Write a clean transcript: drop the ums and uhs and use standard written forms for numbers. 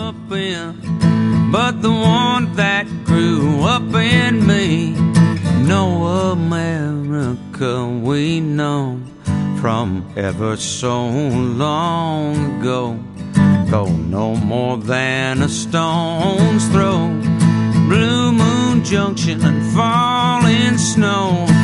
up in, but the one that grew up in me. No America we know from ever so long ago, though no more than a stone's throw. Blue Moon Junction and falling snow,